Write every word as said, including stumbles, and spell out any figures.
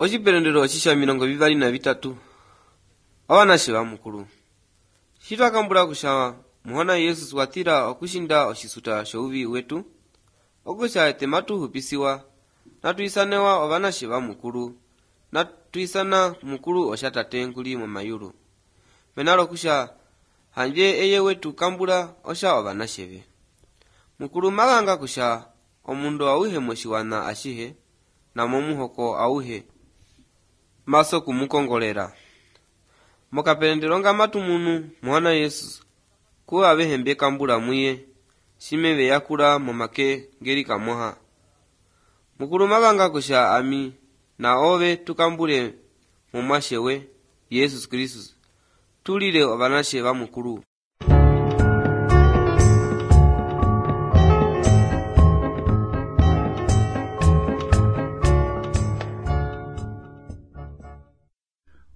Ochiperendero chisha milongo bibali na bitatu. Awanashe ba mukuru. Shitakambula kushawa muhona Yesu swatira okushinda oshisuta shoubi wetu. Ogusha ete matu hupisiwa. Natuisanewa awanashe ba mukuru. Natuisana mukuru oshatate nkuli mu mayuru. Menalo kusha hanje eye wetu kambula osha awanashebe. Mukuru maganga kusha omundo auhe moshiwana ashihe na momuhoko auhe maso kumukongolera. Mokapendero nga matumunu muhana Yesu kuwa abehembe kambula muye shimebe yakura momake ngeri kamoha. Mukuru maganga kusha ami na owe tukambule mumashewe Yesu Kristo tulile abanashe ba mukuru.